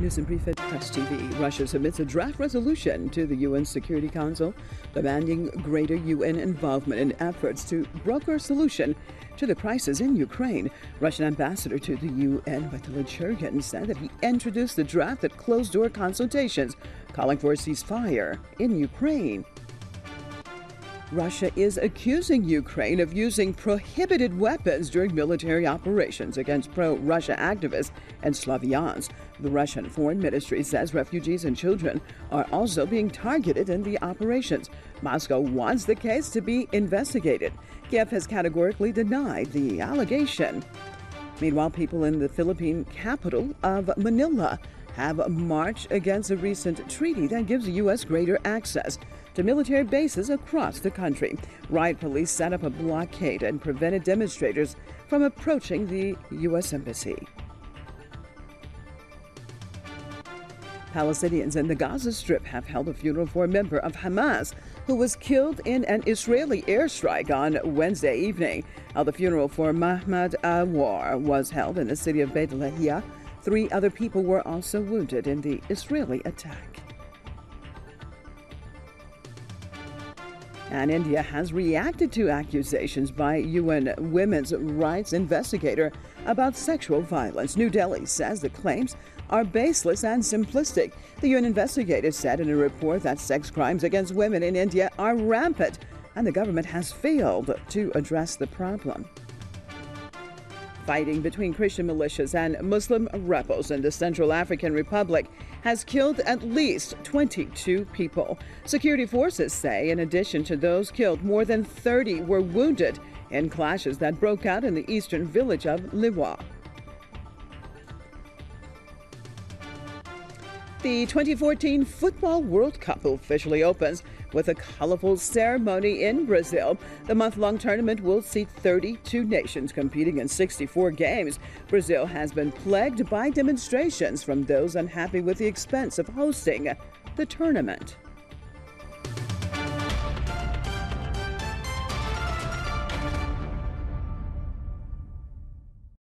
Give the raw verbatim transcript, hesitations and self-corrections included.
News and Brief at Press T V. Russia submits a draft resolution to the U N Security Council demanding greater U N involvement in efforts to broker a solution to the crisis in Ukraine. Russian ambassador to the U N, Vitaly Churkin, said that he introduced the draft at closed-door consultations, calling for a ceasefire in Ukraine. Russia is accusing Ukraine of using prohibited weapons during military operations against pro-Russia activists and Slavians. The Russian Foreign Ministry says refugees and children are also being targeted in the operations. Moscow wants the case to be investigated. Kiev has categorically denied the allegation. Meanwhile, people in the Philippine capital of Manila have marched against a recent treaty that gives the U S greater access to military bases across the country. Riot police set up a blockade and prevented demonstrators from approaching the U S Embassy. Palestinians in the Gaza Strip have held a funeral for a member of Hamas who was killed in an Israeli airstrike on Wednesday evening. Now, the funeral for Mahmoud Awar was held in the city of Beit Lahia. Three other people were also wounded in the Israeli attack. And India has reacted to accusations by U N women's rights investigator about sexual violence. New Delhi says the claims are baseless and simplistic. The U N investigator said in a report that sex crimes against women in India are rampant, and the government has failed to address the problem. Fighting between Christian militias and Muslim rebels in the Central African Republic has killed at least twenty-two people. Security forces say in addition to those killed, more than thirty were wounded in clashes that broke out in the eastern village of Liwa. The twenty fourteen Football World Cup officially opens with a colorful ceremony in Brazil. The month-long tournament will see thirty-two nations competing in sixty-four games. Brazil has been plagued by demonstrations from those unhappy with the expense of hosting the tournament.